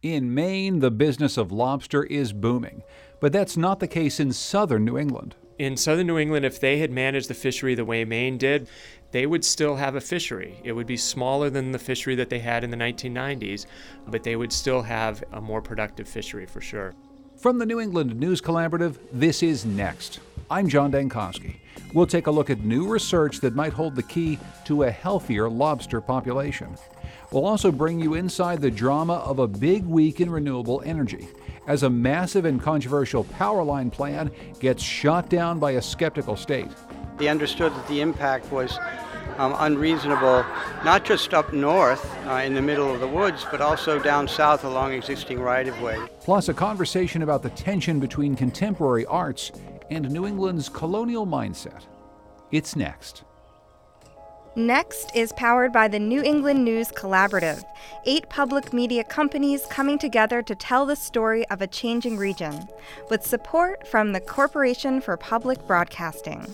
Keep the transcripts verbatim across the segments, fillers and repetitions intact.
In Maine, the business of lobster is booming, but that's not the case in southern New England. In southern New England, if they had managed the fishery the way Maine did, they would still have a fishery. It would be smaller than the fishery that they had in the nineteen nineties, but they would still have a more productive fishery for sure. From the New England News Collaborative, this is Next. I'm John Dankosky. We'll take a look at new research that might hold the key to a healthier lobster population. We'll also bring you inside the drama of a big week in renewable energy, as a massive and controversial power line plan gets shot down by a skeptical state. They understood that the impact was um, unreasonable, not just up north uh, in the middle of the woods, but also down south along existing right-of-way. Plus a conversation about the tension between contemporary arts and New England's colonial mindset. It's next. Next is powered by the New England News Collaborative, eight public media companies coming together to tell the story of a changing region, with support from the Corporation for Public Broadcasting.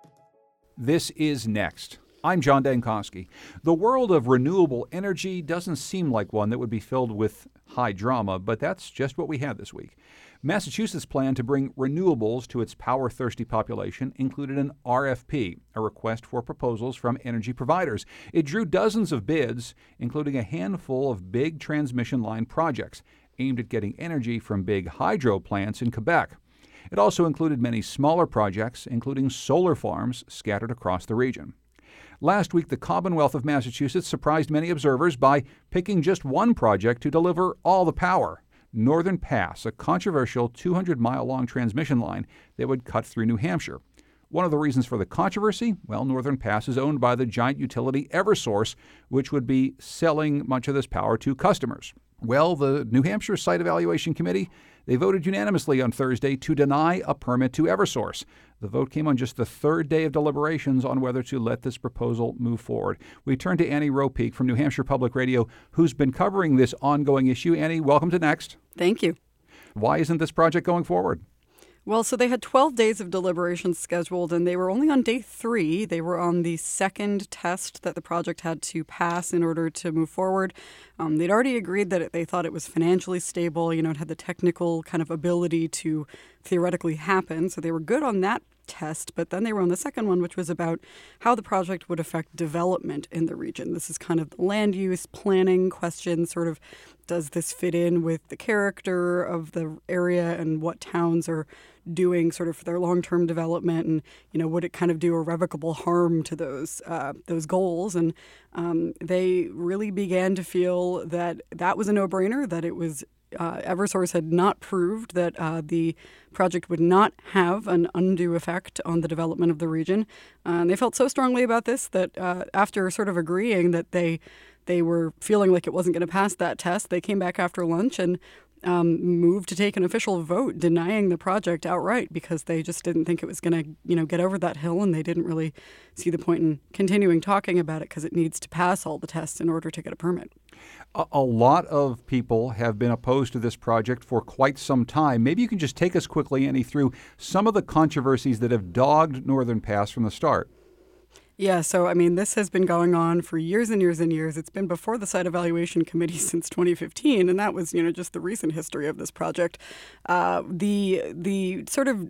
This is Next. I'm John Dankosky. The world of renewable energy doesn't seem like one that would be filled with high drama, but that's just what we had this week. Massachusetts' plan to bring renewables to its power-thirsty population included an R F P, a request for proposals from energy providers. It drew dozens of bids, including a handful of big transmission line projects aimed at getting energy from big hydro plants in Quebec. It also included many smaller projects, including solar farms scattered across the region. Last week, the Commonwealth of Massachusetts surprised many observers by picking just one project to deliver all the power. Northern Pass, a controversial two hundred mile long transmission line that would cut through New Hampshire. One of the reasons for the controversy? Well, Northern Pass is owned by the giant utility Eversource, which would be selling much of this power to customers. Well, the New Hampshire Site Evaluation Committee, they voted unanimously on Thursday to deny a permit to Eversource. The vote came on just the third day of deliberations on whether to let this proposal move forward. We turn to Annie Ropeek from New Hampshire Public Radio, who's been covering this ongoing issue. Annie, welcome to Next. Thank you. Why isn't this project going forward? Well, so they had twelve days of deliberations scheduled, and they were only on day three. They were on the second test that the project had to pass in order to move forward. Um, they'd already agreed that it, they thought it was financially stable. You know, it had the technical kind of ability to theoretically happen. So they were good on that test, but then they were on the second one, which was about how the project would affect development in the region. This is kind of the land use planning question, sort of does this fit in with the character of the area and what towns are doing sort of for their long-term development, and you know, would it kind of do irrevocable harm to those uh, those goals? And um, they really began to feel that that was a no-brainer, that it was Uh, Eversource had not proved that uh, the project would not have an undue effect on the development of the region. Uh, and they felt so strongly about this that uh, after sort of agreeing that they they were feeling like it wasn't going to pass that test, they came back after lunch and um, moved to take an official vote denying the project outright, because they just didn't think it was going to, you know, get over that hill, and they didn't really see the point in continuing talking about it because it needs to pass all the tests in order to get a permit. A, a lot of people have been opposed to this project for quite some time. Maybe you can just take us quickly, Annie, through some of the controversies that have dogged Northern Pass from the start. Yeah, so I mean, this has been going on for years and years and years. It's been before the Site Evaluation Committee since twenty fifteen, and that was, you know, just the recent history of this project. Uh, the the sort of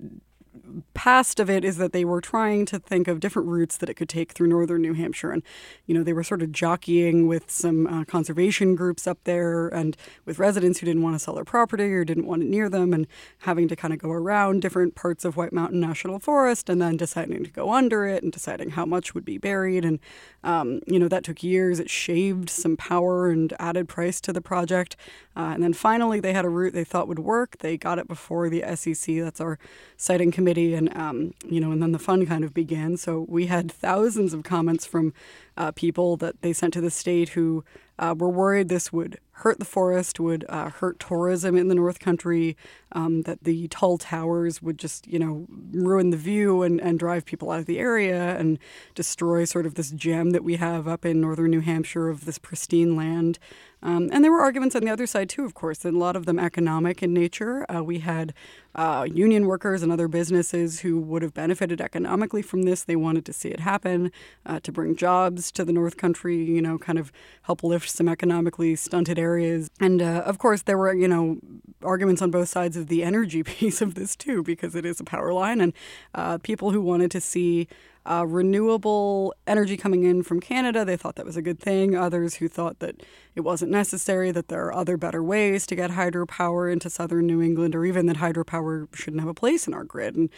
past of it is that they were trying to think of different routes that it could take through northern New Hampshire. And, you know, they were sort of jockeying with some uh, conservation groups up there and with residents who didn't want to sell their property or didn't want it near them, and having to kind of go around different parts of White Mountain National Forest and then deciding to go under it and deciding how much would be buried. And, um, you know, that took years. It shaved some power and added price to the project. Uh, and then finally, they had a route they thought would work. They got it before the S E C, that's our siting committee, and um, you know, and then the fun kind of began. So we had thousands of comments from uh, people that they sent to the state who uh, were worried this would hurt the forest, would uh, hurt tourism in the North Country, um, that the tall towers would just, you know, ruin the view and, and drive people out of the area and destroy sort of this gem that we have up in northern New Hampshire of this pristine land. Um, and there were arguments on the other side, too, of course, and a lot of them economic in nature. Uh, we had uh, union workers and other businesses who would have benefited economically from this. They wanted to see it happen, uh, to bring jobs to the North Country, you know, kind of help lift some economically stunted areas. And, uh, of course, there were, you know, arguments on both sides of the energy piece of this, too, because it is a power line. And uh, people who wanted to see Uh, renewable energy coming in from Canada, they thought that was a good thing. Others who thought that it wasn't necessary, that there are other better ways to get hydropower into southern New England, or even that hydropower shouldn't have a place in our grid. And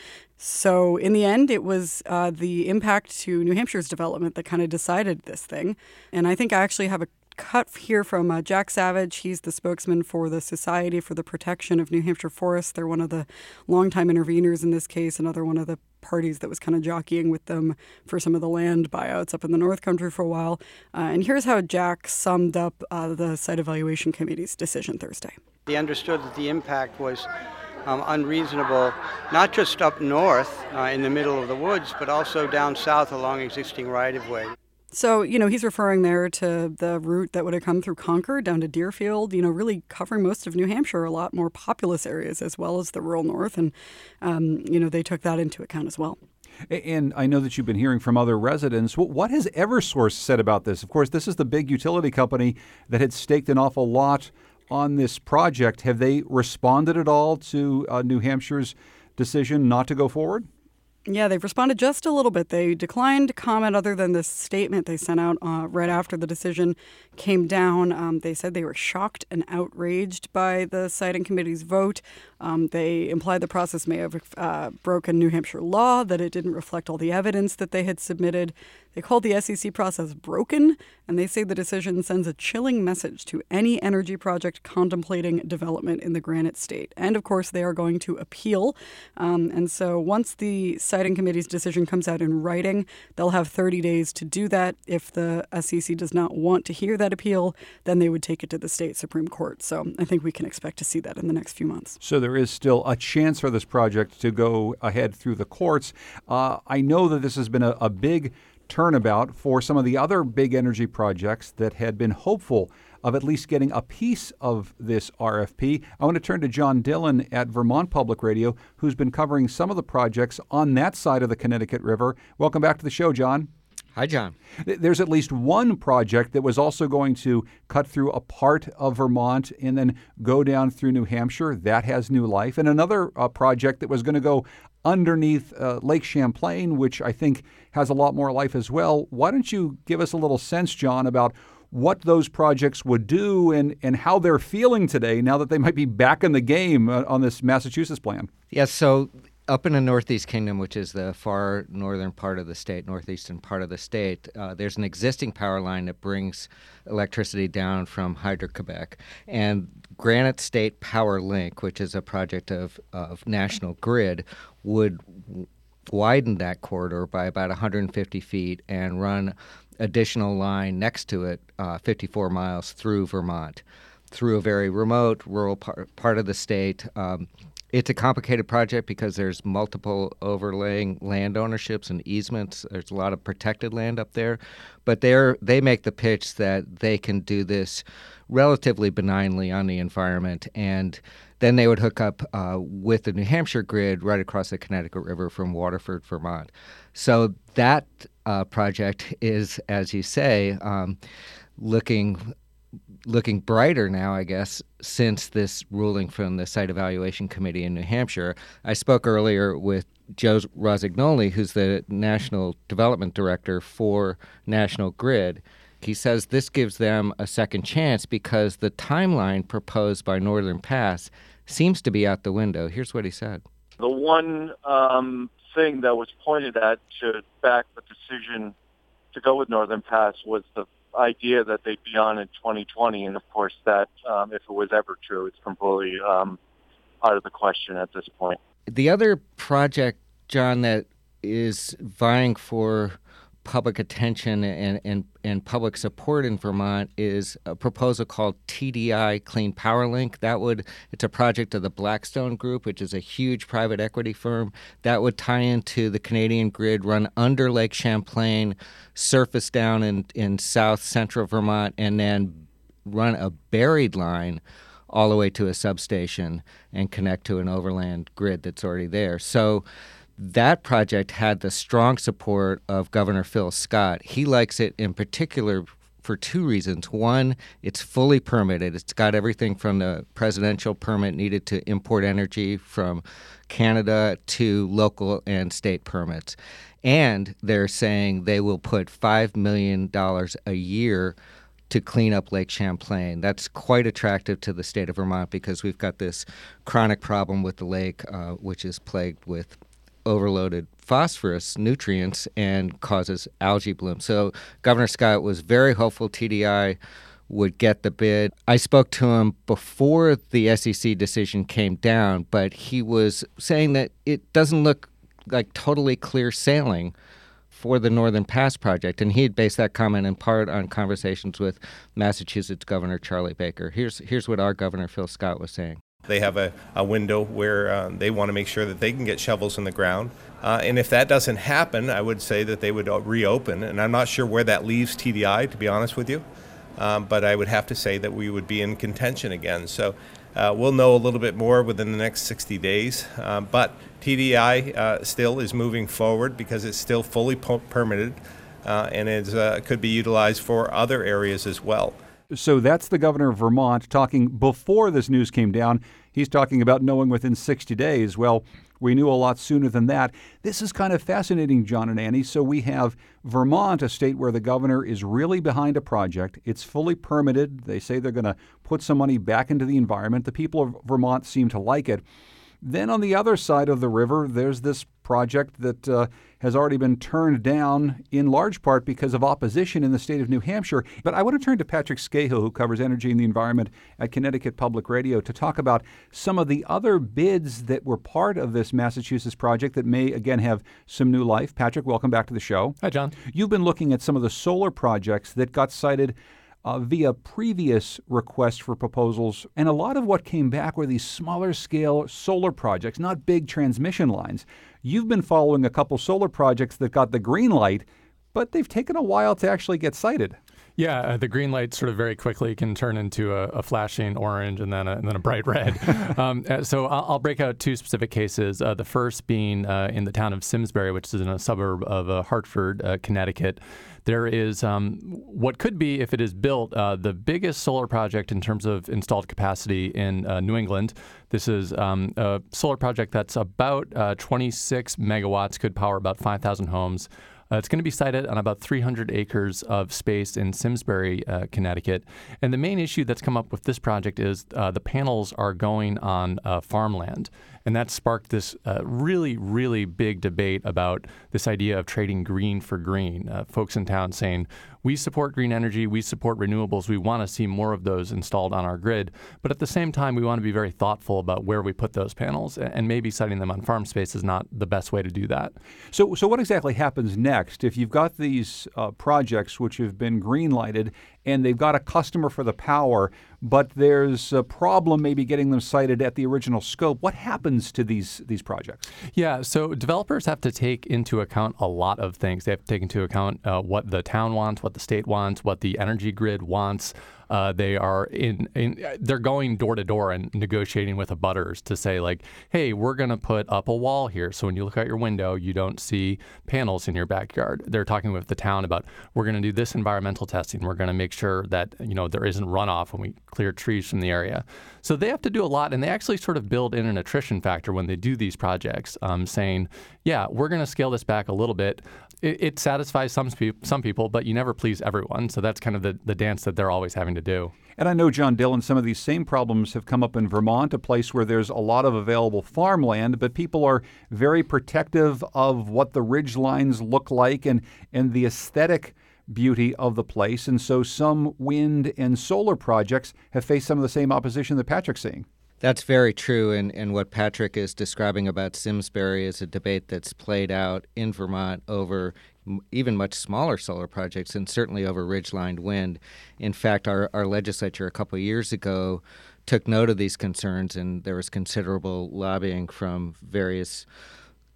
so in the end, it was uh, the impact to New Hampshire's development that kind of decided this thing. And I think I actually have a cut here from uh, Jack Savage. He's the spokesman for the Society for the Protection of New Hampshire Forests. They're one of the longtime interveners in this case, another one of the parties that was kind of jockeying with them for some of the land buyouts up in the North Country for a while. Uh, and here's how Jack summed up uh, the Site Evaluation Committee's decision Thursday. They understood that the impact was um, unreasonable, not just up north uh, in the middle of the woods, but also down south along existing right-of-way. So, you know, he's referring there to the route that would have come through Concord down to Deerfield, you know, really covering most of New Hampshire, a lot more populous areas as well as the rural north. And, um, you know, they took that into account as well. And I know that you've been hearing from other residents. What has Eversource said about this? Of course, this is the big utility company that had staked an awful lot on this project. Have they responded at all to uh, New Hampshire's decision not to go forward? Yeah, they've responded just a little bit. They declined to comment other than this statement they sent out uh, right after the decision came down. Um, they said they were shocked and outraged by the siting committee's vote. Um, they implied the process may have uh, broken New Hampshire law, that it didn't reflect all the evidence that they had submitted. They called the S E C process broken, and they say the decision sends a chilling message to any energy project contemplating development in the Granite State. And, of course, they are going to appeal. Um, and so once the siting committee's decision comes out in writing, they'll have thirty days to do that. If the S E C does not want to hear that appeal, then they would take it to the state Supreme Court. So I think we can expect to see that in the next few months. So there is still a chance for this project to go ahead through the courts. Uh, I know that this has been a, a big turnabout for some of the other big energy projects that had been hopeful of at least getting a piece of this R F P. I want to turn to John Dillon at Vermont Public Radio, who's been covering some of the projects on that side of the Connecticut River. Welcome back to the show, John. Hi, John. There's at least one project that was also going to cut through a part of Vermont and then go down through New Hampshire. That has new life. And another uh, project that was going to go underneath uh, Lake Champlain, which I think has a lot more life as well. Why don't you give us a little sense, John, about what those projects would do and, and how they're feeling today now that they might be back in the game uh, on this Massachusetts plan? Yes, so up in the Northeast Kingdom, which is the far northern part of the state, northeastern part of the state, uh, there's an existing power line that brings electricity down from Hydro-Quebec. And Granite State Power Link, which is a project of, of National Grid, would widen that corridor by about one hundred fifty feet and run additional line next to it, uh, fifty-four miles through Vermont, through a very remote rural par- part of the state. Um, It's a complicated project because there's multiple overlaying land ownerships and easements. There's a lot of protected land up there. But they're, they make the pitch that they can do this relatively benignly on the environment, and then they would hook up uh, with the New Hampshire grid right across the Connecticut River from Waterford, Vermont. So that uh, project is, as you say, um, looking... looking brighter now, I guess, since this ruling from the Site Evaluation Committee in New Hampshire. I spoke earlier with Joe Rosignoli, who's the National Development Director for National Grid. He says this gives them a second chance because the timeline proposed by Northern Pass seems to be out the window. Here's what he said. The one um, thing that was pointed at to back the decision to go with Northern Pass was the idea that they'd be on in twenty twenty, and of course that, um, if it was ever true, it's completely um, out of the question at this point. The other project, John, that is vying for public attention and, and, and public support in Vermont is a proposal called T D I Clean Power Link. That would, it's a project of the Blackstone Group, which is a huge private equity firm. That would tie into the Canadian grid, run under Lake Champlain, surface down in, in south central Vermont, and then run a buried line all the way to a substation and connect to an overland grid that's already there. So that project had the strong support of Governor Phil Scott. He likes it in particular for two reasons. One, it's fully permitted. It's got everything from the presidential permit needed to import energy from Canada to local and state permits. And they're saying they will put five million dollars a year to clean up Lake Champlain. That's quite attractive to the state of Vermont because we've got this chronic problem with the lake, uh, which is plagued with overloaded phosphorus nutrients and causes algae bloom. So Governor Scott was very hopeful T D I would get the bid. I spoke to him before the S E C decision came down, but he was saying that it doesn't look like totally clear sailing for the Northern Pass project, and he had based that comment in part on conversations with Massachusetts Governor Charlie Baker. Here's here's what our Governor Phil Scott was saying. They have a, a window where um, they want to make sure that they can get shovels in the ground. Uh, and if that doesn't happen, I would say that they would uh, reopen. And I'm not sure where that leaves T D I, to be honest with you. Um, but I would have to say that we would be in contention again. So uh, we'll know a little bit more within the next sixty days. Uh, but T D I uh, still is moving forward because it's still fully po- permitted uh, and it uh, could be utilized for other areas as well. So that's the governor of Vermont talking before this news came down. He's talking about knowing within sixty days. Well, we knew a lot sooner than that. This is kind of fascinating, John and Annie. So we have Vermont, a state where the governor is really behind a project. It's fully permitted. They say they're going to put some money back into the environment. The people of Vermont seem to like it. Then on the other side of the river, there's this project that uh, has already been turned down in large part because of opposition in the state of New Hampshire. But I want to turn to Patrick Scahill, who covers energy and the environment at Connecticut Public Radio, to talk about some of the other bids that were part of this Massachusetts project that may, again, have some new life. Patrick, welcome back to the show. Hi, John. You've been looking at some of the solar projects that got cited Uh, via previous requests for proposals. And a lot of what came back were these smaller scale solar projects, not big transmission lines. You've been following a couple solar projects that got the green light, but they've taken a while to actually get cited. Yeah, uh, the green light sort of very quickly can turn into a, a flashing orange and then a, and then a bright red. um, so I'll, I'll break out two specific cases. Uh, the first being uh, in the town of Simsbury, which is in a suburb of uh, Hartford, uh, Connecticut. There is um, what could be, if it is built, uh, the biggest solar project in terms of installed capacity in uh, New England. This is um, a solar project that's about uh, twenty-six megawatts, could power about five thousand homes. Uh, it's going to be sited on about three hundred acres of space in Simsbury, uh, Connecticut. And the main issue that's come up with this project is uh, the panels are going on uh, farmland. And that sparked this uh, really, really big debate about this idea of trading green for green. Uh, folks in town saying, we support green energy, we support renewables, we want to see more of those installed on our grid. But at the same time, we want to be very thoughtful about where we put those panels, and maybe setting them on farm space is not the best way to do that. So so what exactly happens next? If you've got these uh, projects which have been green lighted and they've got a customer for the power, but there's a problem maybe getting them sited at the original scope, what happens to these these projects? Yeah, so developers have to take into account a lot of things. They have to take into account uh, what the town wants, what the state wants, what the energy grid wants. Uh, they are in, in, they're going door to door and negotiating with abutters to say, like, hey, we're going to put up a wall here. So when you look out your window, you don't see panels in your backyard. They're talking with the town about, we're going to do this environmental testing. We're going to make sure that, you know, there isn't runoff when we clear trees from the area. So they have to do a lot, and they actually sort of build in an attrition factor when they do these projects, um, saying, yeah, we're going to scale this back a little bit. It, it satisfies some some people, but you never please everyone. So that's kind of the, the dance that they're always having to do. And I know, John Dillon, some of these same problems have come up in Vermont, a place where there's a lot of available farmland, but people are very protective of what the ridge lines look like and, and the aesthetic beauty of the place. And so some wind and solar projects have faced some of the same opposition that Patrick's seeing. That's very true, and, and what Patrick is describing about Simsbury is a debate that's played out in Vermont over m- even much smaller solar projects and certainly over ridge-lined wind. In fact, our, our legislature a couple of years ago took note of these concerns, and there was considerable lobbying from various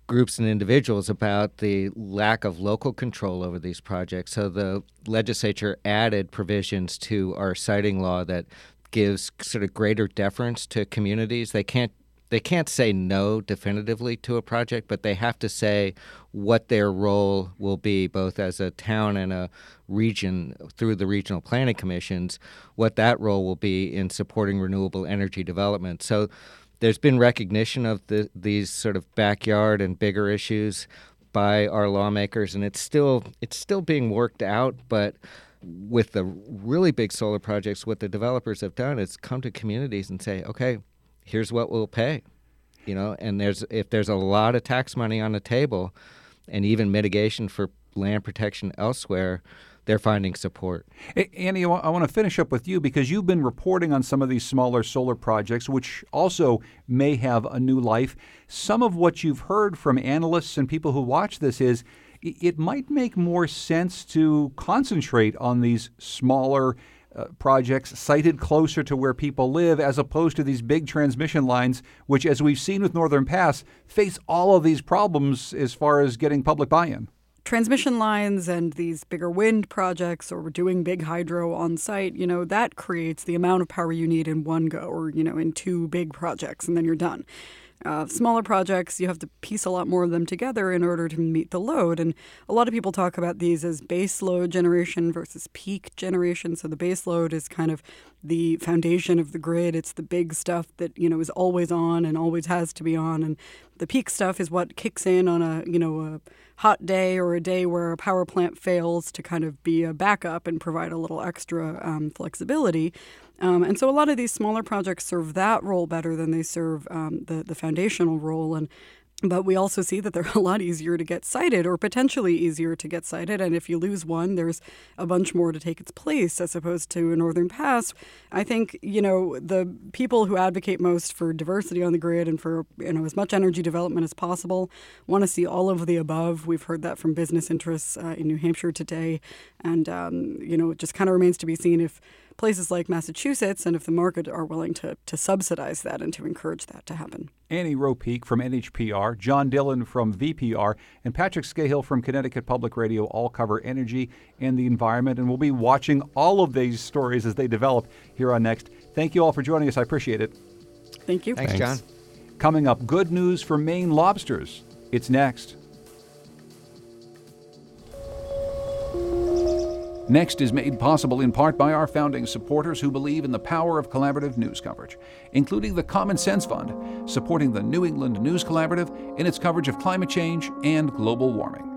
groups and individuals about the lack of local control over these projects. So the legislature added provisions to our siting law that gives sort of greater deference to communities. They can't they can't say no definitively to a project, but they have to say what their role will be, both as a town and a region through the regional planning commissions, what that role will be in supporting renewable energy development. So there's been recognition of the, these sort of backyard and bigger issues by our lawmakers, and it's still it's still being worked out. But with the really big solar projects, what the developers have done is come to communities and say, okay, here's what we'll pay. You know, and there's if there's a lot of tax money on the table and even mitigation for land protection elsewhere, they're finding support. Hey, Annie, I want to finish up with you because you've been reporting on some of these smaller solar projects, which also may have a new life. Some of what you've heard from analysts and people who watch this is it might make more sense to concentrate on these smaller uh, projects sited closer to where people live as opposed to these big transmission lines, which, as we've seen with Northern Pass, face all of these problems as far as getting public buy-in. Transmission lines and these bigger wind projects, or doing big hydro on site, you know, that creates the amount of power you need in one go, or, you know, in two big projects, and then you're done. Uh, smaller projects, you have to piece a lot more of them together in order to meet the load. And a lot of people talk about these as base load generation versus peak generation. So the base load is kind of the foundation of the grid. It's the big stuff that, you know, is always on and always has to be on. And the peak stuff is what kicks in on a, you know, a hot day or a day where a power plant fails to kind of be a backup and provide a little extra um, flexibility. Um, and so a lot of these smaller projects serve that role better than they serve um, the, the foundational role. And But we also see that they're a lot easier to get sited, or potentially easier to get sited. And if you lose one, there's a bunch more to take its place, as opposed to a Northern Pass. I think, you know, the people who advocate most for diversity on the grid and for, you know, as much energy development as possible want to see all of the above. We've heard that from business interests uh, in New Hampshire today. And, um, you know, it just kind of remains to be seen if places like Massachusetts and if the market are willing to, to subsidize that and to encourage that to happen. Annie Ropeek from N H P R, John Dillon from V P R, and Patrick Scahill from Connecticut Public Radio all cover energy and the environment, and we'll be watching all of these stories as they develop here on Next. Thank you all for joining us. I appreciate it. Thank you. Thanks, Thanks. John. Coming up, good news for Maine lobsters. It's next. Next is made possible in part by our founding supporters who believe in the power of collaborative news coverage, including the Common Sense Fund, supporting the New England News Collaborative in its coverage of climate change and global warming.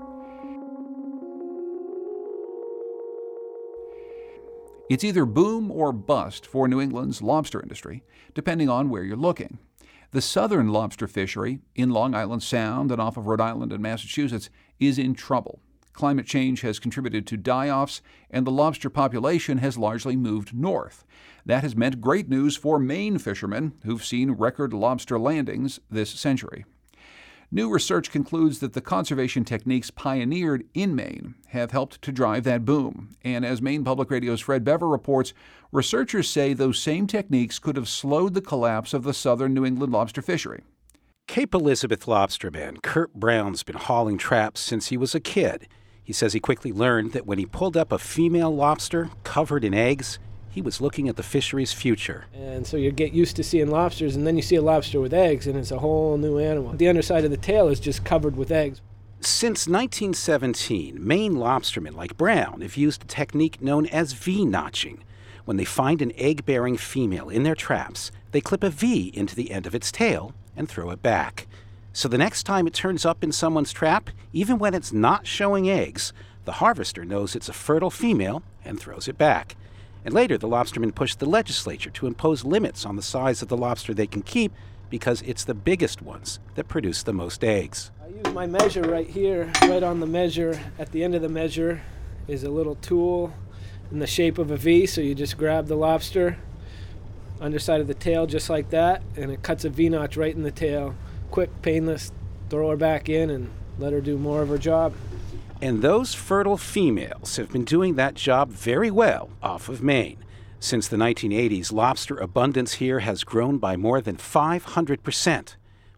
It's either boom or bust for New England's lobster industry, depending on where you're looking. The southern lobster fishery in Long Island Sound and off of Rhode Island and Massachusetts is in trouble. Climate change has contributed to die-offs, and the lobster population has largely moved north. That has meant great news for Maine fishermen who've seen record lobster landings this century. New research concludes that the conservation techniques pioneered in Maine have helped to drive that boom. And as Maine Public Radio's Fred Bever reports, researchers say those same techniques could have slowed the collapse of the southern New England lobster fishery. Cape Elizabeth lobsterman Kurt Brown's been hauling traps since he was a kid. He says he quickly learned that when he pulled up a female lobster covered in eggs, he was looking at the fishery's future. And so you get used to seeing lobsters, and then you see a lobster with eggs, and it's a whole new animal. The underside of the tail is just covered with eggs. Since nineteen seventeen, Maine lobstermen like Brown have used a technique known as V-notching. When they find an egg-bearing female in their traps, they clip a V into the end of its tail and throw it back. So the next time it turns up in someone's trap, even when it's not showing eggs, the harvester knows it's a fertile female and throws it back. And later, the lobstermen pushed the legislature to impose limits on the size of the lobster they can keep because it's the biggest ones that produce the most eggs. I use my measure right here, right on the measure. At the end of the measure is a little tool in the shape of a V, so you just grab the lobster, underside of the tail just like that, and it cuts a V-notch right in the tail. Quick, painless, throw her back in and let her do more of her job. And those fertile females have been doing that job very well off of Maine. Since the nineteen eighties, lobster abundance here has grown by more than five hundred percent,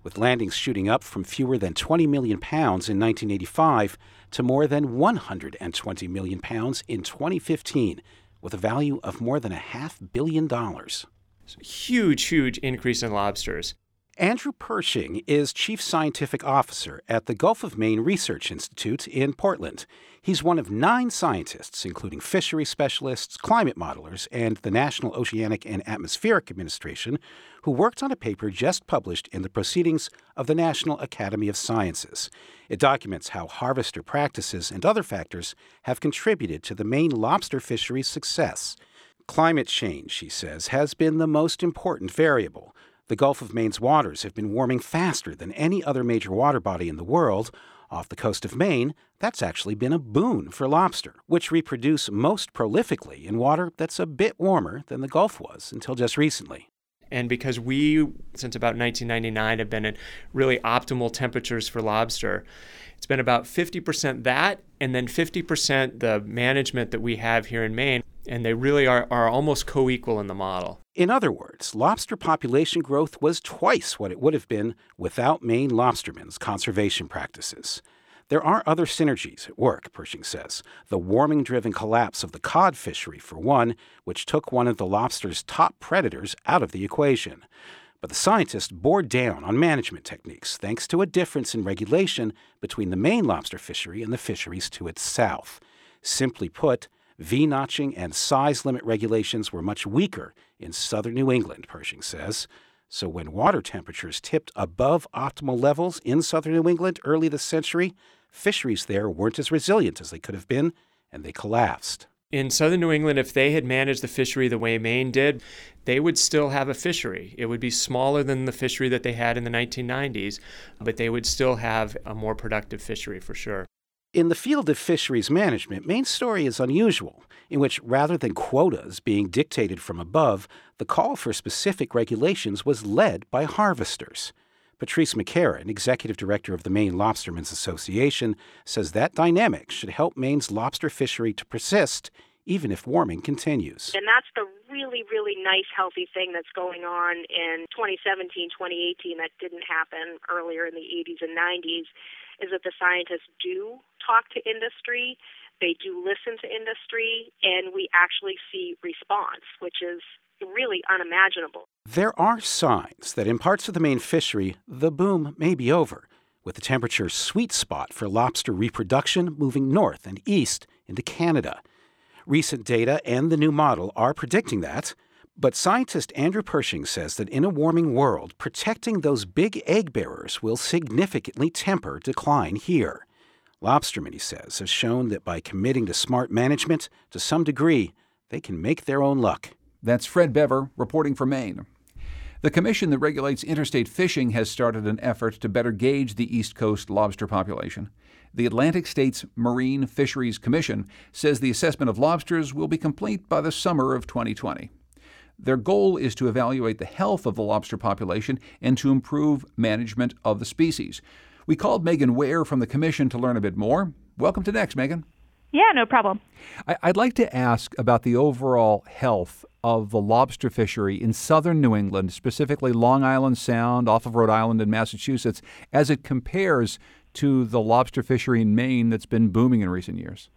with landings shooting up from fewer than twenty million pounds in nineteen eighty-five to more than one hundred twenty million pounds in twenty fifteen, with a value of more than a half billion dollars. Huge, huge increase in lobsters. Andrew Pershing is Chief Scientific Officer at the Gulf of Maine Research Institute in Portland. He's one of nine scientists, including fishery specialists, climate modelers, and the National Oceanic and Atmospheric Administration, who worked on a paper just published in the Proceedings of the National Academy of Sciences. It documents how harvester practices and other factors have contributed to the Maine lobster fishery's success. Climate change, she says, has been the most important variable. The Gulf of Maine's waters have been warming faster than any other major water body in the world. Off the coast of Maine, that's actually been a boon for lobster, which reproduce most prolifically in water that's a bit warmer than the Gulf was until just recently. And because we, since about nineteen ninety-nine, have been at really optimal temperatures for lobster, it's been about fifty percent that, and then fifty percent the management that we have here in Maine, and they really are, are almost co-equal in the model. In other words, lobster population growth was twice what it would have been without Maine lobstermen's conservation practices. There are other synergies at work, Pershing says. The warming-driven collapse of the cod fishery, for one, which took one of the lobster's top predators out of the equation. But the scientists bore down on management techniques thanks to a difference in regulation between the Maine lobster fishery and the fisheries to its south. Simply put, V-notching and size limit regulations were much weaker in southern New England, Pershing says. So when water temperatures tipped above optimal levels in southern New England early this century, fisheries there weren't as resilient as they could have been, and they collapsed. In southern New England, if they had managed the fishery the way Maine did, they would still have a fishery. It would be smaller than the fishery that they had in the nineteen nineties, but they would still have a more productive fishery for sure. In the field of fisheries management, Maine's story is unusual, in which rather than quotas being dictated from above, the call for specific regulations was led by harvesters. Patrice McCarron, executive director of the Maine Lobstermen's Association, says that dynamic should help Maine's lobster fishery to persist, even if warming continues. And that's the really, really nice, healthy thing that's going on in twenty seventeen, twenty eighteen that didn't happen earlier in the eighties and nineties, is that the scientists do talk to industry, they do listen to industry, and we actually see response, which is really unimaginable. There are signs that in parts of the Maine fishery, the boom may be over, with the temperature sweet spot for lobster reproduction moving north and east into Canada. Recent data and the new model are predicting that, but scientist Andrew Pershing says that in a warming world, protecting those big egg bearers will significantly temper decline here. Lobstermen, he says, have shown that by committing to smart management, to some degree, they can make their own luck. That's Fred Bever reporting from Maine. The commission that regulates interstate fishing has started an effort to better gauge the East Coast lobster population. The Atlantic States Marine Fisheries Commission says the assessment of lobsters will be complete by the summer of twenty twenty. Their goal is to evaluate the health of the lobster population and to improve management of the species. We called Megan Ware from the commission to learn a bit more. Welcome to Next, Megan. Yeah, no problem. I'd like to ask about the overall health of the lobster fishery in southern New England, specifically Long Island Sound, off of Rhode Island and Massachusetts, as it compares to the lobster fishery in Maine that's been booming in recent years.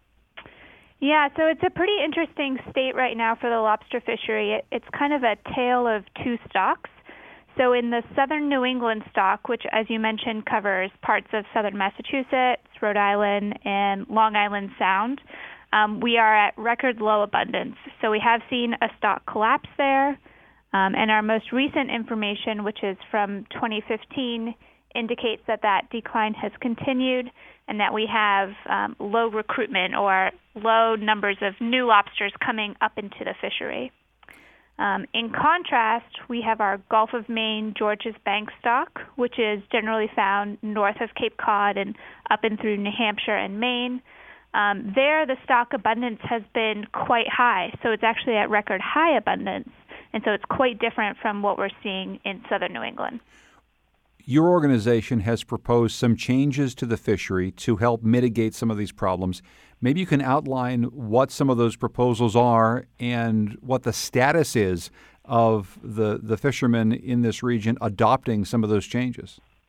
Yeah, so it's a pretty interesting state right now for the lobster fishery. It, it's kind of a tale of two stocks. So in the southern New England stock, which, as you mentioned, covers parts of southern Massachusetts, Rhode Island, and Long Island Sound, um, we are at record low abundance. So we have seen a stock collapse there, um, and our most recent information, which is from twenty fifteen, indicates that that decline has continued and that we have um, low recruitment or low numbers of new lobsters coming up into the fishery. Um, in contrast, we have our Gulf of Maine Georges Bank stock, which is generally found north of Cape Cod and up and through New Hampshire and Maine. Um, there, the stock abundance has been quite high, so it's actually at record high abundance, and so it's quite different from what we're seeing in southern New England. Your organization has proposed some changes to the fishery to help mitigate some of these problems. Maybe you can outline what some of those proposals are and what the status is of the, the fishermen in this region adopting some of those changes.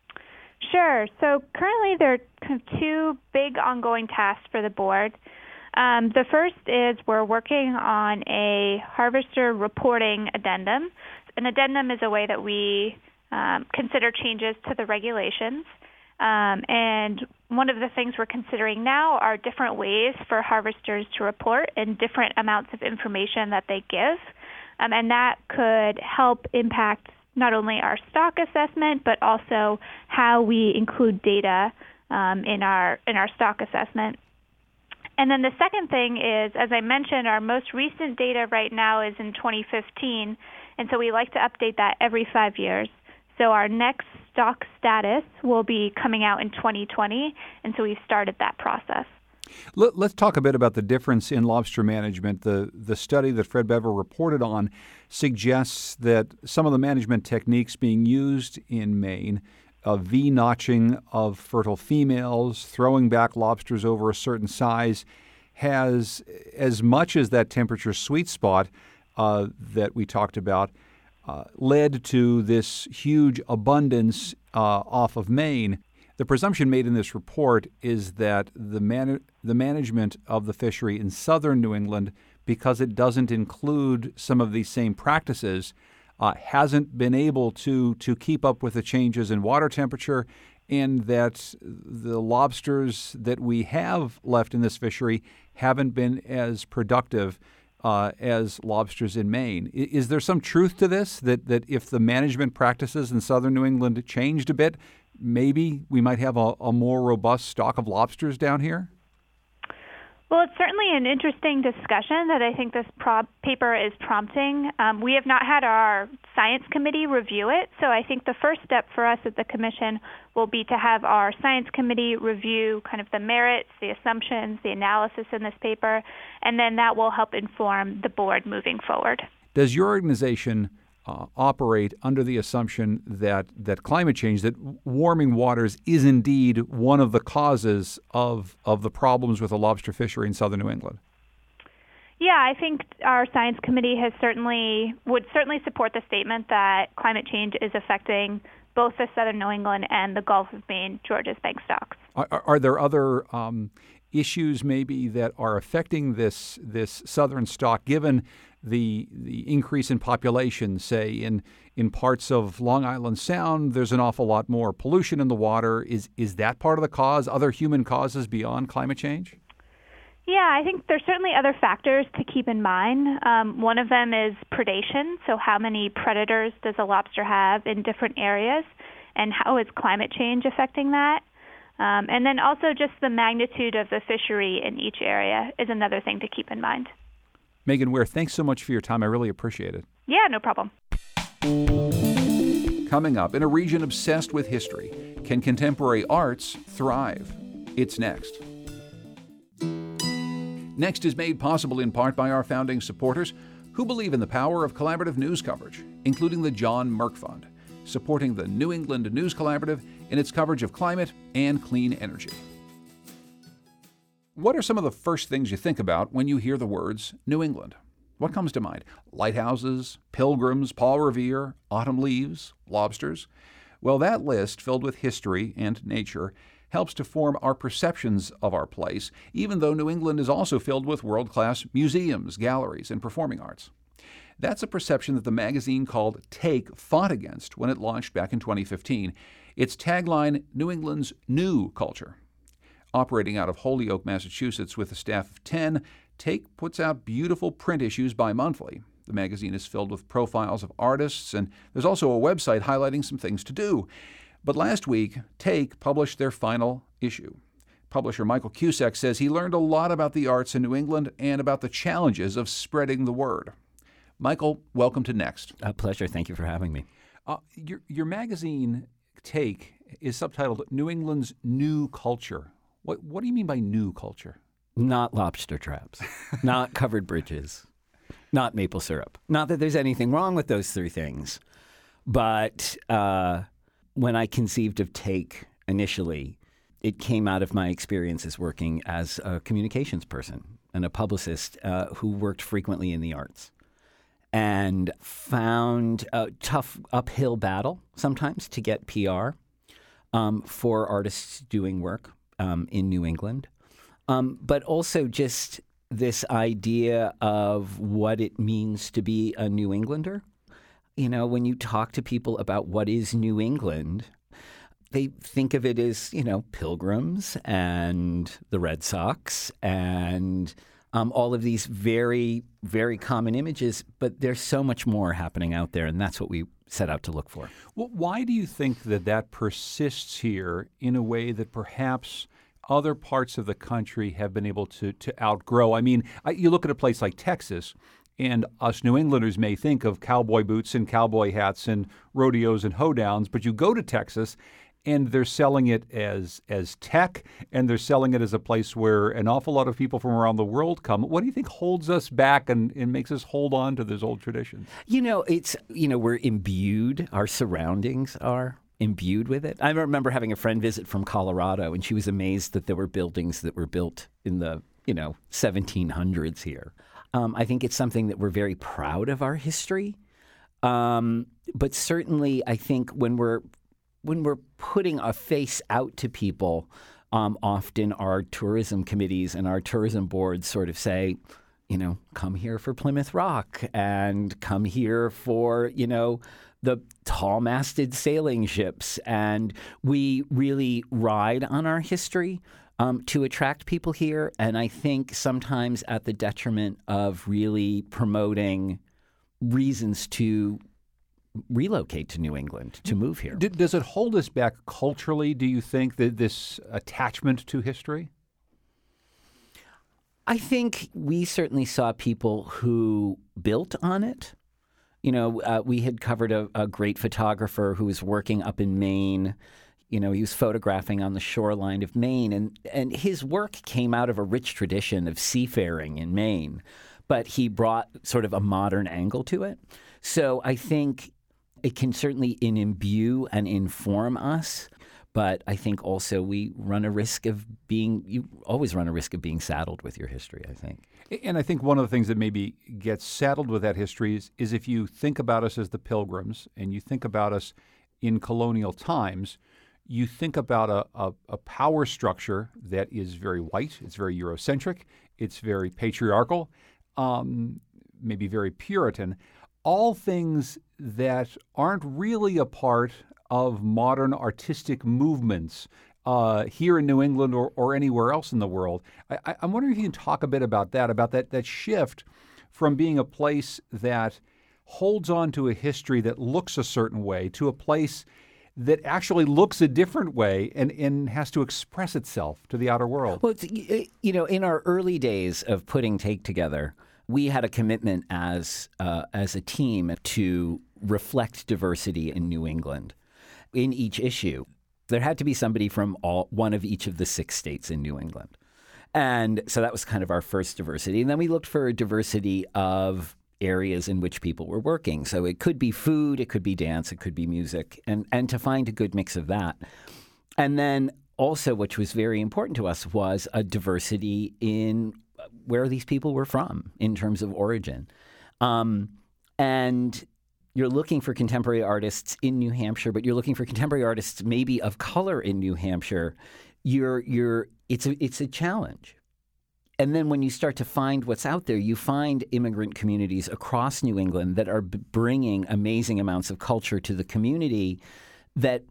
Sure. So currently there are kind of two big ongoing tasks for the board. Um, the first is we're working on a harvester reporting addendum. An addendum is a way that we um, consider changes to the regulations. Um, and one of the things we're considering now are different ways for harvesters to report and different amounts of information that they give. Um, and that could help impact not only our stock assessment, but also how we include data um, in our in our stock assessment. And then the second thing is, as I mentioned, our most recent data right now is in twenty fifteen, and so we like to update that every five years. So our next stock status will be coming out in twenty twenty, and so we've started that process. Let's talk a bit about the difference in lobster management. The the study that Fred Bever reported on suggests that some of the management techniques being used in Maine, uh, V-notching of fertile females, throwing back lobsters over a certain size, has as much as that temperature sweet spot uh, that we talked about, uh, led to this huge abundance uh, off of Maine. The presumption made in this report is that the man- the management of the fishery in southern New England, because it doesn't include some of these same practices, uh, hasn't been able to to keep up with the changes in water temperature, and that the lobsters that we have left in this fishery haven't been as productive uh, as lobsters in Maine. I- is there some truth to this, that, that if the management practices in southern New England changed a bit, maybe we might have a, a more robust stock of lobsters down here? Well, it's certainly an interesting discussion that I think this pro- paper is prompting. Um, we have not had our science committee review it, so I think the first step for us at the commission will be to have our science committee review kind of the merits, the assumptions, the analysis in this paper, and then that will help inform the board moving forward. Does your organization Uh, operate under the assumption that, that climate change, that warming waters is indeed one of the causes of, of the problems with the lobster fishery in southern New England? Yeah, I think our science committee has certainly would certainly support the statement that climate change is affecting both the southern New England and the Gulf of Maine Georges Bank stocks. Are, are there other um, issues maybe that are affecting this this southern stock, given the the increase in population, say in in parts of Long Island Sound? There's an awful lot more pollution in the water. Is is that part of the cause? Other human causes beyond climate change? Yeah, I think there's certainly other factors to keep in mind. Um, one of them is predation. So how many predators does a lobster have in different areas, and how is climate change affecting that? Um, and then also just the magnitude of the fishery in each area is another thing to keep in mind. Megan Ware, thanks so much for your time. I really appreciate it. Yeah, no problem. Coming up, in a region obsessed with history, can contemporary arts thrive? It's next. Next is made possible in part by our founding supporters who believe in the power of collaborative news coverage, including the John Merck Fund, supporting the New England News Collaborative in its coverage of climate and clean energy. What are some of the first things you think about when you hear the words New England? What comes to mind? Lighthouses, pilgrims, Paul Revere, autumn leaves, lobsters? Well, that list, filled with history and nature, helps to form our perceptions of our place, even though New England is also filled with world-class museums, galleries, and performing arts. That's a perception that the magazine called Take fought against when it launched back in twenty fifteen. Its tagline, New England's New Culture. Operating out of Holyoke, Massachusetts with a staff of ten, Take puts out beautiful print issues bi-monthly. The magazine is filled with profiles of artists, and there's also a website highlighting some things to do. But last week, Take published their final issue. Publisher Michael Cusack says he learned a lot about the arts in New England and about the challenges of spreading the word. Michael, welcome to Next. A pleasure. Thank you for having me. Uh, your, your magazine, Take, is subtitled New England's New Culture. What, what do you mean by new culture? Not lobster traps, not covered bridges, not maple syrup. Not that there's anything wrong with those three things, but uh, when I conceived of Take initially, it came out of my experiences working as a communications person and a publicist uh, who worked frequently in the arts, and found a tough uphill battle sometimes to get P R um, for artists doing work um, in New England, um, but also just this idea of what it means to be a New Englander. You know, when you talk to people about what is New England, they think of it as, you know, Pilgrims and the Red Sox and um, all of these very, very common images. But there's so much more happening out there, and that's what we set out to look for. Well, why do you think that that persists here in a way that perhaps other parts of the country have been able to, to outgrow? I mean, I, you look at a place like Texas, and us New Englanders may think of cowboy boots and cowboy hats and rodeos and hoedowns, but you go to Texas and they're selling it as as tech, and they're selling it as a place where an awful lot of people from around the world come. What do you think holds us back and, and makes us hold on to those old traditions? You know, it's, you know, we're imbued, our surroundings are imbued with it. I remember having a friend visit from Colorado, and she was amazed that there were buildings that were built in the, you know, seventeen hundreds here. Um, I think it's something that we're very proud of our history. Um, but certainly, I think when we're when we're putting a face out to people, um, often our tourism committees and our tourism boards sort of say, you know, come here for Plymouth Rock and come here for, you know, the tall-masted sailing ships. And we really ride on our history um, to attract people here. And I think sometimes at the detriment of really promoting reasons to relocate to New England, to move here. D- does it hold us back culturally, do you think, that this attachment to history? I think we certainly saw people who built on it. You know, uh, we had covered a, a great photographer who was working up in Maine. You know, he was photographing on the shoreline of Maine, and, and his work came out of a rich tradition of seafaring in Maine, but he brought sort of a modern angle to it. So I think it can certainly imbue and inform us, but I think also we run a risk of being, you always run a risk of being saddled with your history, I think. And I think one of the things that maybe gets saddled with that history is, is if you think about us as the Pilgrims and you think about us in colonial times, you think about a, a, a power structure that is very white, it's very Eurocentric, it's very patriarchal, um, maybe very Puritan, all things that aren't really a part of modern artistic movements uh, here in New England or, or anywhere else in the world. I, I'm wondering if you can talk a bit about that, about that, that shift from being a place that holds on to a history that looks a certain way to a place that actually looks a different way and, and has to express itself to the outer world. Well, it's, you know, in our early days of putting Take together, we had a commitment as uh, as a team to reflect diversity in New England. In each issue, there had to be somebody from all one of each of the six states in New England. And so that was kind of our first diversity. And then we looked for a diversity of areas in which people were working. So it could be food, it could be dance, it could be music, and, and to find a good mix of that. And then also, which was very important to us, was a diversity in where these people were from in terms of origin. Um, and you're looking for contemporary artists in New Hampshire, but you're looking for contemporary artists maybe of color in New Hampshire. You're, you're, it's a, it's a challenge. And then when you start to find what's out there, you find immigrant communities across New England that are b- bringing amazing amounts of culture to the community that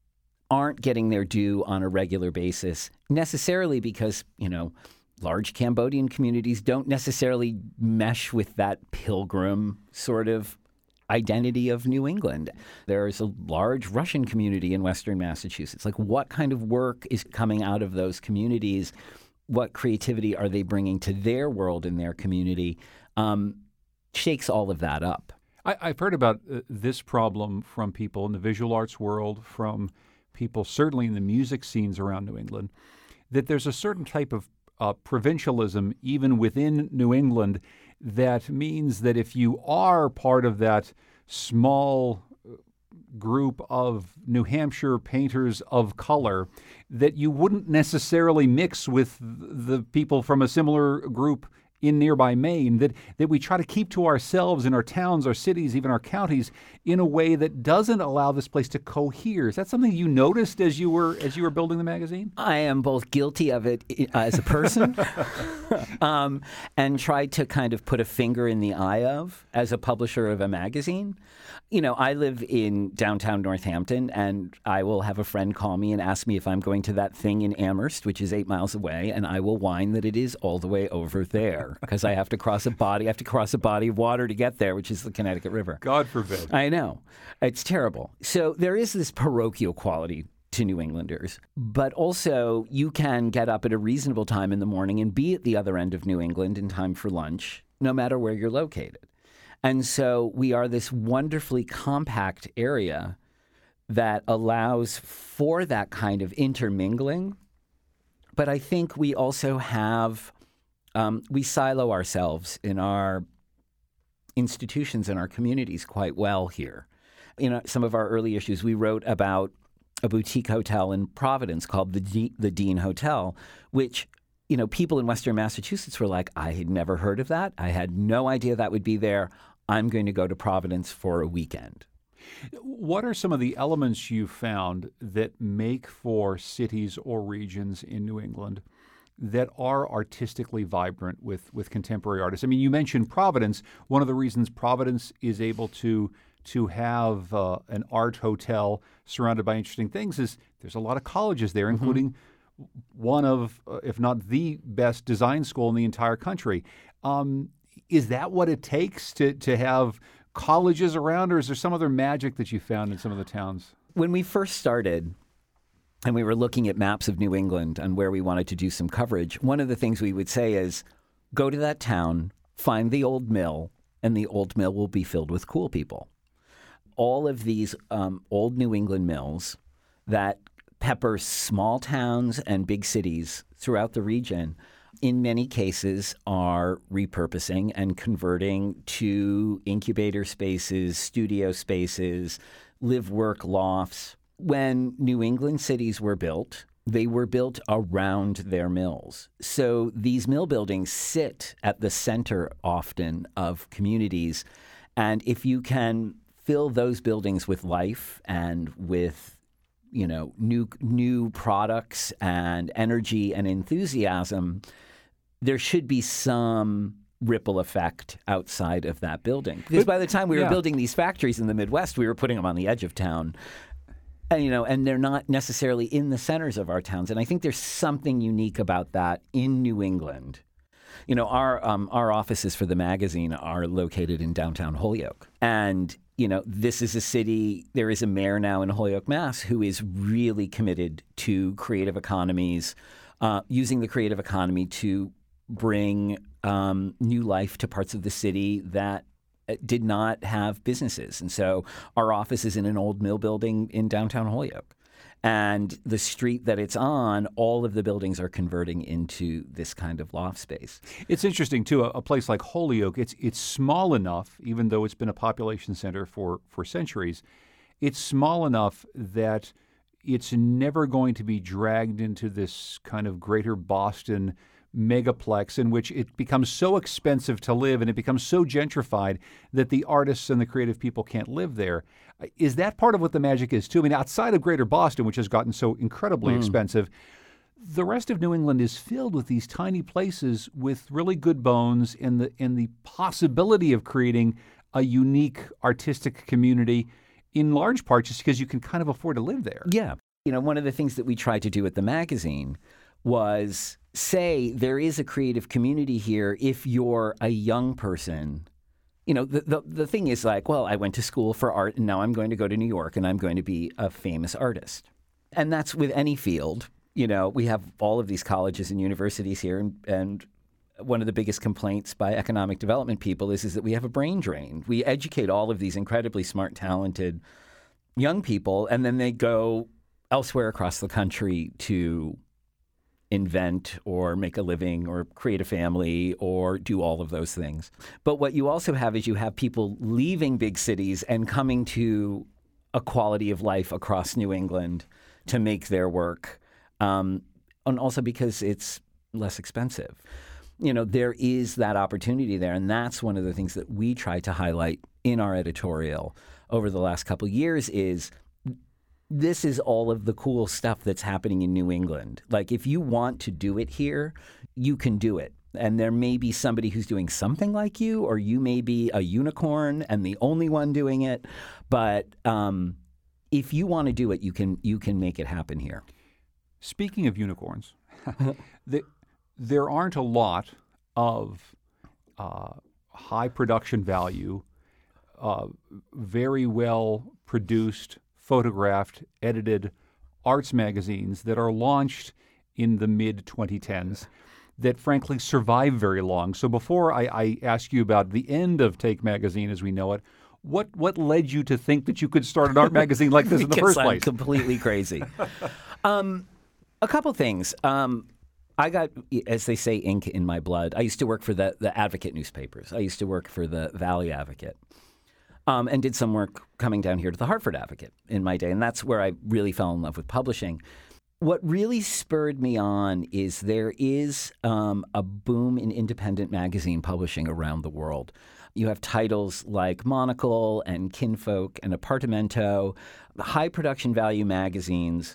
aren't getting their due on a regular basis, necessarily because, you know, large Cambodian communities don't necessarily mesh with that pilgrim sort of identity of New England. There's a large Russian community in Western Massachusetts. Like, what kind of work is coming out of those communities? What creativity are they bringing to their world and their community? Um, shakes all of that up. I, I've heard about uh, this problem from people in the visual arts world, from people certainly in the music scenes around New England, that there's a certain type of uh, provincialism even within New England that means that if you are part of that small group of New Hampshire painters of color, that you wouldn't necessarily mix with the people from a similar group in nearby Maine that, that we try to keep to ourselves in our towns, our cities, even our counties in a way that doesn't allow this place to cohere. Is that something you noticed as you were as you were building the magazine? I am both guilty of it as a person um, and tried to kind of put a finger in the eye of as a publisher of a magazine. You know, I live in downtown Northampton, and I will have a friend call me and ask me if I'm going to that thing in Amherst, which is eight miles away, and I will whine that it is all the way over there because I have to cross a body. I have to cross a body of water to get there, which is the Connecticut River. God forbid. I know. It's terrible. So there is this parochial quality to New Englanders, but also you can get up at a reasonable time in the morning and be at the other end of New England in time for lunch, no matter where you're located. And so we are this wonderfully compact area that allows for that kind of intermingling. But I think we also have, um, we silo ourselves in our institutions and our communities quite well here. You know, some of our early issues, we wrote about a boutique hotel in Providence called the D- the Dean Hotel, which, you know, people in Western Massachusetts were like, I had never heard of that. I had no idea that would be there. I'm going to go to Providence for a weekend. What are some of the elements you found that make for cities or regions in New England that are artistically vibrant with, with contemporary artists? I mean, you mentioned Providence. One of the reasons Providence is able to to have uh, an art hotel surrounded by interesting things is there's a lot of colleges there, Mm-hmm. including one of, uh, if not the best design school in the entire country. Um, is that what it takes to, to have colleges around, or is there some other magic that you found in some of the towns? When we first started and we were looking at maps of New England and where we wanted to do some coverage, one of the things we would say is go to that town, find the old mill, and the old mill will be filled with cool people. All of these um, old New England mills that pepper small towns and big cities throughout the region, in many cases, are repurposing and converting to incubator spaces, studio spaces, live-work lofts. When New England cities were built, they were built around their mills. So these mill buildings sit at the center often of communities. And if you can fill those buildings with life and with, you know, new new products and energy and enthusiasm, there should be some ripple effect outside of that building. Because by the time we were yeah. building these factories in the Midwest, we were putting them on the edge of town. And, you know, and they're not necessarily in the centers of our towns. And I think there's something unique about that in New England. You know, our um, our offices for the magazine are located in downtown Holyoke. And, you know, this is a city, there is a mayor now in Holyoke, Mass, who is really committed to creative economies, uh, using the creative economy to bring um, new life to parts of the city that did not have businesses. And so our office is in an old mill building in downtown Holyoke. And the street that it's on, all of the buildings are converting into this kind of loft space. It's interesting, too, a, a place like Holyoke, it's it's small enough, even though it's been a population center for, for centuries, it's small enough that it's never going to be dragged into this kind of greater Boston megaplex in which it becomes so expensive to live and it becomes so gentrified that the artists and the creative people can't live there. Is that part of what the magic is, too? I mean, outside of greater Boston, which has gotten so incredibly mm. expensive, the rest of New England is filled with these tiny places with really good bones and the, and the possibility of creating a unique artistic community, in large part just because you can kind of afford to live there. Yeah. You know, one of the things that we tried to do at the magazine was say there is a creative community here if you're a young person. You know, the, the the thing is like, well, I went to school for art and now I'm going to go to New York and I'm going to be a famous artist. And that's with any field. You know, we have all of these colleges and universities here, and, and one of the biggest complaints by economic development people is, is that we have a brain drain. We educate all of these incredibly smart, talented young people, and then they go elsewhere across the country to invent or make a living or create a family or do all of those things. But what you also have is you have people leaving big cities and coming to a quality of life across New England to make their work, um, and also because it's less expensive. you know, there is that opportunity there. And that's one of the things that we try to highlight in our editorial over the last couple of years is this is all of the cool stuff that's happening in New England. Like, if you want to do it here, you can do it. And there may be somebody who's doing something like you, or you may be a unicorn and the only one doing it. But um, if you want to do it, you can you can make it happen here. Speaking of unicorns, the, there aren't a lot of uh, high production value, uh, very well produced, photographed, edited arts magazines that are launched in the mid twenty tens that frankly survive very long. So before I, I ask you about the end of Take Magazine as we know it, what what led you to think that you could start an art magazine like this in the first I'm place? Completely crazy. um, a couple things. Um, I got, as they say, ink in my blood. I used to work for the, the Advocate newspapers. I used to work for the Valley Advocate. Um, and did some work coming down here to the Hartford Advocate in my day. And that's where I really fell in love with publishing. What really spurred me on is there is um, a boom in independent magazine publishing around the world. You have titles like Monocle and Kinfolk and Apartamento, high production value magazines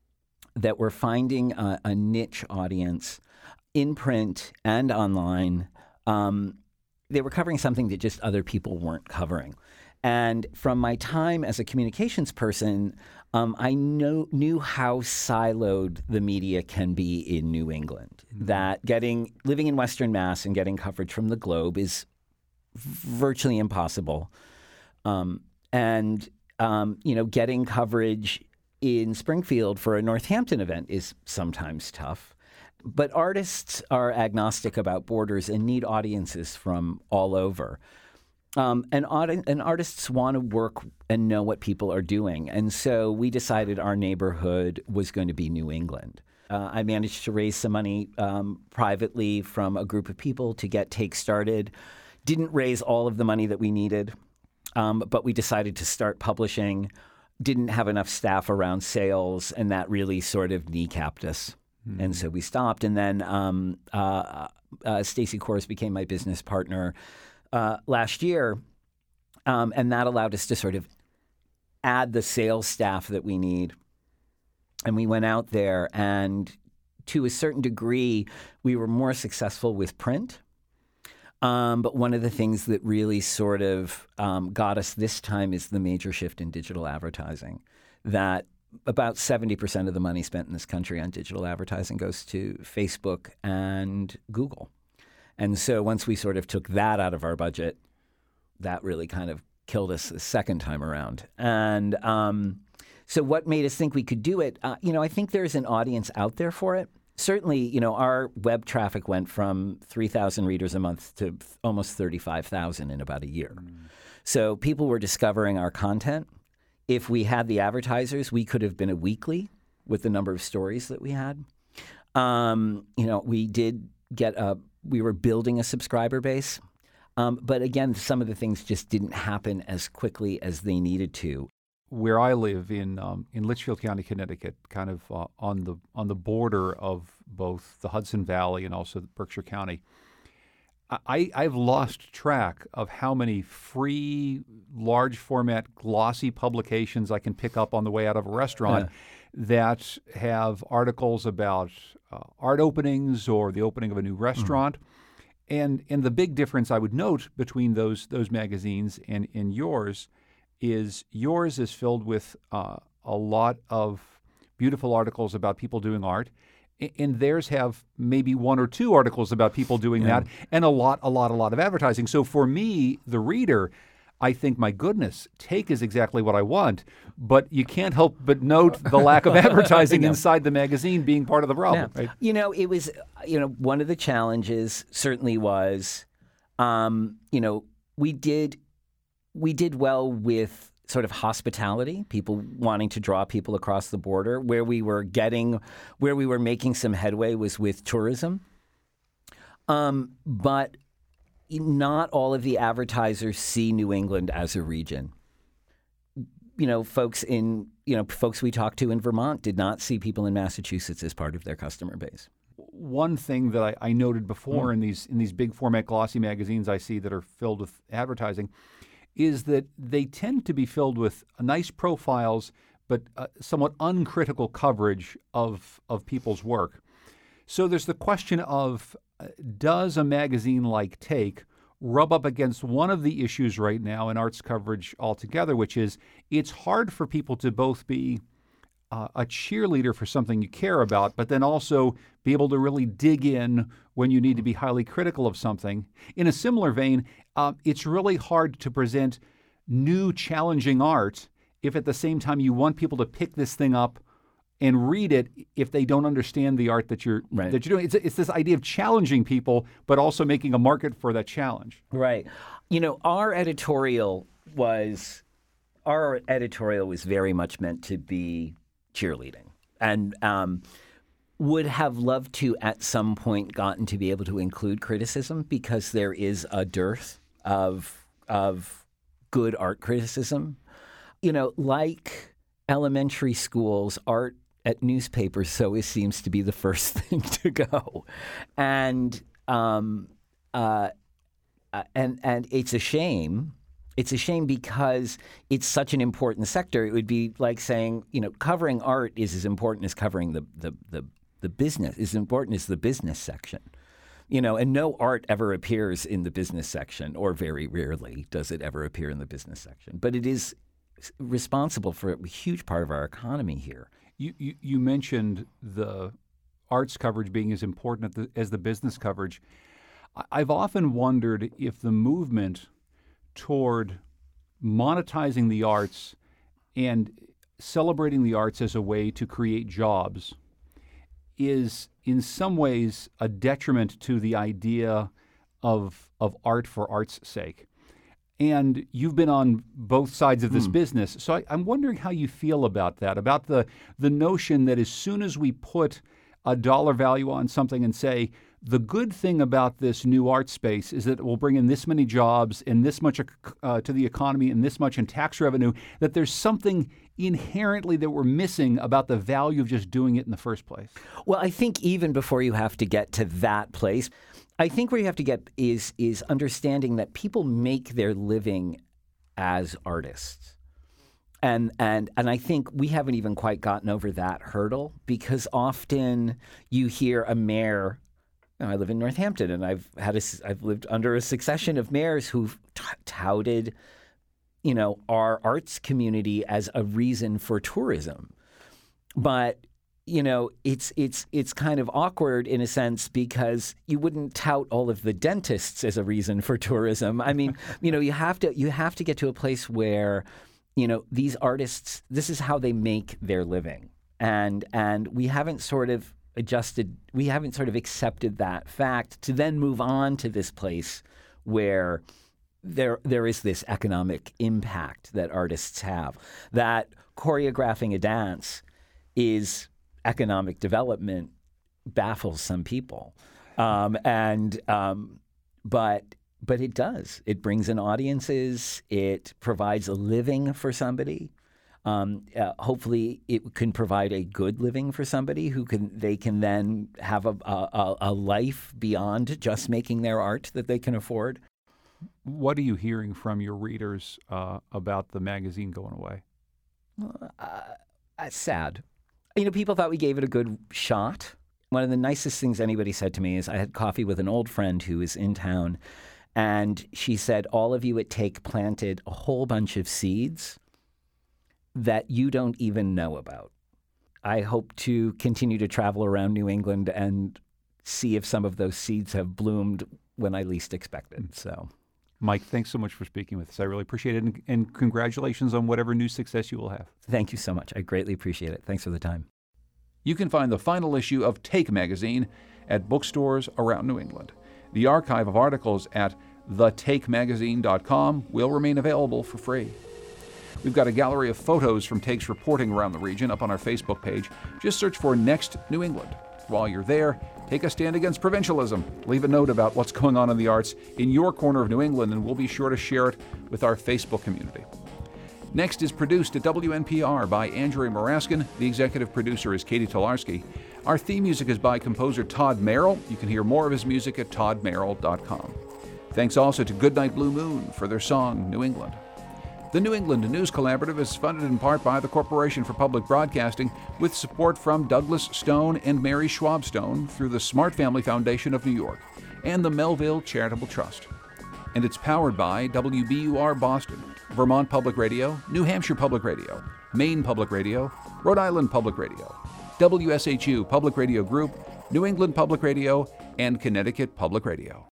that were finding a, a niche audience in print and online. Um, they were covering something that just other people weren't covering. And from my time as a communications person, um, I know, knew how siloed the media can be in New England. Mm-hmm. That getting living in Western Mass and getting coverage from the Globe is virtually impossible. Um, and um, you know, getting coverage in Springfield for a Northampton event is sometimes tough. But artists are agnostic about borders and need audiences from all over. Um, and, audi- and artists want to work and know what people are doing. And so we decided our neighborhood was going to be New England. Uh, I managed to raise some money um, privately from a group of people to get Take started. Didn't raise all of the money that we needed, um, but we decided to start publishing. Didn't have enough staff around sales, and that really sort of kneecapped us. Mm-hmm. And so we stopped. And then um, uh, uh, Stacey Kors became my business partner Uh, last year, um, and that allowed us to sort of add the sales staff that we need. And we went out there, and to a certain degree, we were more successful with print. Um, but one of the things that really sort of um, got us this time is the major shift in digital advertising, that about seventy percent of the money spent in this country on digital advertising goes to Facebook and Google. And so once we sort of took that out of our budget, that really kind of killed us the second time around. And um, so what made us think we could do it? Uh, you know, I think there's an audience out there for it. Certainly, you know, our web traffic went from three thousand readers a month to almost thirty-five thousand in about a year. Mm. So people were discovering our content. If we had the advertisers, we could have been a weekly with the number of stories that we had. Um, you know, we did get a We were building a subscriber base. Um, but again, some of the things just didn't happen as quickly as they needed to. Where I live in um, in Litchfield County, Connecticut, kind of uh, on the on the border of both the Hudson Valley and also Berkshire County, I, I've lost track of how many free, large format, glossy publications I can pick up on the way out of a restaurant yeah. that have articles about uh, art openings or the opening of a new restaurant. Mm. And and the big difference I would note between those those magazines and, and yours is yours is filled with uh, a lot of beautiful articles about people doing art. And theirs have maybe one or two articles about people doing yeah. that, and a lot, a lot, a lot of advertising. So for me, the reader, I think, my goodness, Take is exactly what I want. But you can't help but note the lack of advertising inside the magazine being part of the problem. Yeah. Right? You know, it was, you know, one of the challenges certainly was, um, you know, we did, we did well with sort of hospitality, people wanting to draw people across the border. Where we were getting, where we were making some headway was with tourism. Um, but not all of the advertisers see New England as a region. You know, folks in, you know, folks we talked to in Vermont did not see people in Massachusetts as part of their customer base. one thing that I, I noted before Mm. in these in these big format glossy magazines I see that are filled with advertising is that they tend to be filled with nice profiles, but uh, somewhat uncritical coverage of of people's work. So there's the question of uh, does a magazine like Take rub up against one of the issues right now in arts coverage altogether, which is it's hard for people to both be uh, a cheerleader for something you care about, but then also be able to really dig in when you need to be highly critical of something. In a similar vein, uh, it's really hard to present new, challenging art if at the same time you want people to pick this thing up and read it if they don't understand the art that you're Right. that you're doing. It's, it's this idea of challenging people, but also making a market for that challenge. Right. You know, our editorial was our editorial was very much meant to be cheerleading, and um, would have loved to at some point gotten to be able to include criticism, because there is a dearth of of good art criticism. You know, like elementary schools, art at newspapers so it seems to be the first thing to go, and um, uh, and and it's a shame. It's a shame because it's such an important sector. It would be like saying, you know, covering art is as important as covering the the the, the business. Is as important as the business section. You know, and no art ever appears in the business section, or very rarely does it ever appear in the business section. But it is responsible for a huge part of our economy here. You, you, you mentioned the arts coverage being as important as the, as the business coverage. I- I've often wondered if the movement toward monetizing the arts and celebrating the arts as a way to create jobs is in some ways a detriment to the idea of, of art for art's sake. And you've been on both sides of this Hmm. business. So I, I'm wondering how you feel about that, about the, the notion that as soon as we put a dollar value on something and say, the good thing about this new art space is that it will bring in this many jobs and this much uh, to the economy and this much in tax revenue, that there's something inherently that we're missing about the value of just doing it in the first place. Well, I think even before you have to get to that place, I think where you have to get is is understanding that people make their living as artists. And and and I think we haven't even quite gotten over that hurdle, because often you hear a mayor. You know, I live in Northampton, and I've had a, I've lived under a succession of mayors who've t- touted, you know, our arts community as a reason for tourism. But you know, it's it's it's kind of awkward in a sense, because you wouldn't tout all of the dentists as a reason for tourism. I mean, you know, you have to you have to get to a place where, you know, these artists, this is how they make their living, and and we haven't sort of adjusted, we haven't sort of accepted that fact to then move on to this place where there there is this economic impact that artists have, that choreographing a dance is economic development baffles some people, um, and um, but but it does. It brings in audiences. It provides a living for somebody. Um, uh, hopefully, it can provide a good living for somebody who can they can then have a, a a life beyond just making their art that they can afford. What are you hearing from your readers uh, about the magazine going away? Uh, it's sad. You know, people thought we gave it a good shot. One of the nicest things anybody said to me is I had coffee with an old friend who is in town, and she said, all of you at Take planted a whole bunch of seeds that you don't even know about. I hope to continue to travel around New England and see if some of those seeds have bloomed when I least expected. So, Mike, thanks so much for speaking with us. I really appreciate it. And, and congratulations on whatever new success you will have. Thank you so much. I greatly appreciate it. Thanks for the time. You can find the final issue of Take magazine at bookstores around New England. The archive of articles at the take magazine dot com will remain available for free. We've got a gallery of photos from Take's reporting around the region up on our Facebook page. Just search for Next New England. While you're there, take a stand against provincialism. Leave a note about what's going on in the arts in your corner of New England, and we'll be sure to share it with our Facebook community. Next is produced at W N P R by Andrea Maraskin. The executive producer is Katie Tolarski. Our theme music is by composer Todd Merrill. You can hear more of his music at todd merrill dot com. Thanks also to Goodnight Blue Moon for their song, New England. The New England News Collaborative is funded in part by the Corporation for Public Broadcasting with support from Douglas Stone and Mary Schwab Stone through the Smart Family Foundation of New York and the Melville Charitable Trust. And it's powered by W B U R Boston, Vermont Public Radio, New Hampshire Public Radio, Maine Public Radio, Rhode Island Public Radio, W S H U Public Radio Group, New England Public Radio, and Connecticut Public Radio.